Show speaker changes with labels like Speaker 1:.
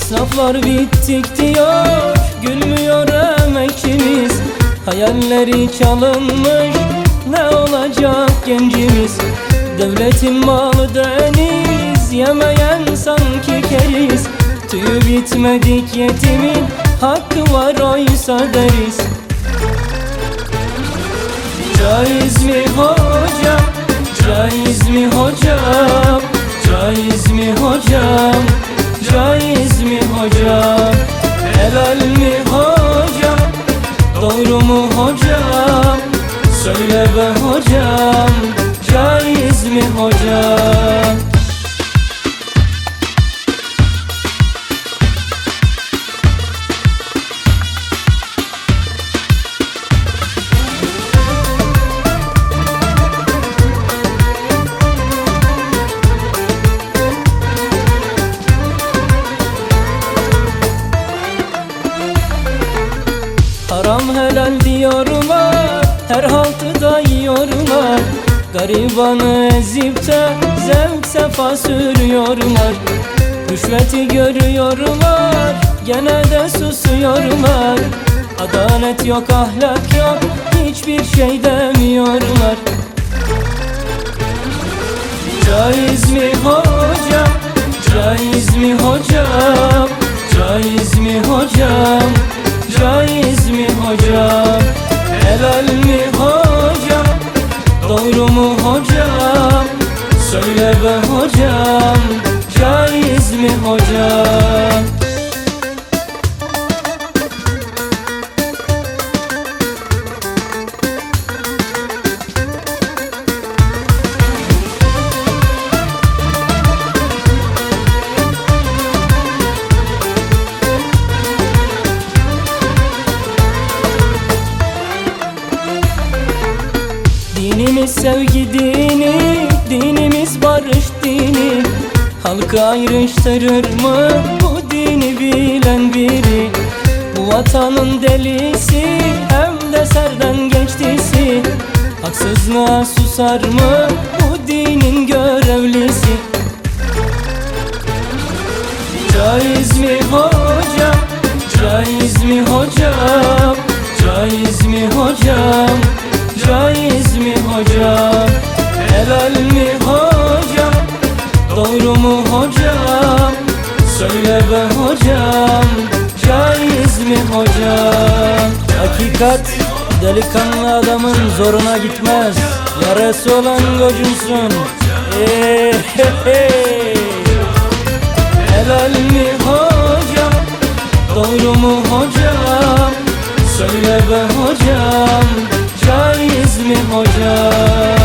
Speaker 1: Esnaflar bittik diyor, gülmüyor emekçimiz. Hayalleri çalınmış, ne olacak gencimiz? Devletin malı deniz, yemeyen sanki keriz. Tüyü bitmedik yetimin, hakkı var oysa deriz. Caiz mi hocam, caiz mi hocam, caiz mi hocam, caiz mi hocam? Helal mi hocam, doğru mu hocam? Söyle be hocam, caiz mi hocam? Haram helal diyorlar, her haltıda yiyorlar. Garibanı ezip de zevk sefa sürüyorlar. Rüşveti görüyorlar, gene de susuyorlar. Adalet yok, ahlak yok, hiçbir şey demiyorlar. Caiz mi hocam, caiz mi hocam, caiz mi hocam, caiz mi hocam? Helal mi hocam, doğru mu hocam? Söyle be hocam, caiz mi hocam? Dinimiz sevgi dini, dinimiz barış dini. Halkı ayrıştırır mı bu dini bilen biri? Bu vatanın delisi, hem de serden geçtisi. Haksızlığa susar mı bu dinin görevlisi? Caiz mi hocam, caiz mi hocam, caiz mi hocam, caiz mi hocam? Helal mi hocam, doğru mu hocam? Söyle be hocam, caiz mi hocam? Hakikat delikanlı adamın zoruna gitmez. Yarası olan gocunsun. Helal mi hocam, doğru mu hocam? Söyle be hocam, caiz mi hocam?